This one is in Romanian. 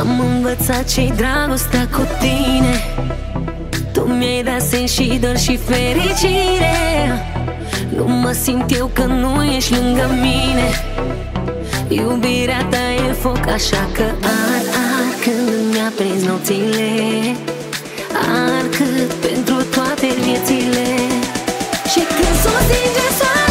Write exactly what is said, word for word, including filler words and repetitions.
Am învățat ce-i dragostea cu tine. Tu mi-ai dat sens și dor și fericire. Nu mă simt eu că nu ești lângă mine. Iubirea ta e foc, așa că ard, ard când îmi aprins nopțile. Ard cât pentru toate viețile. Și când s-o stinge soare,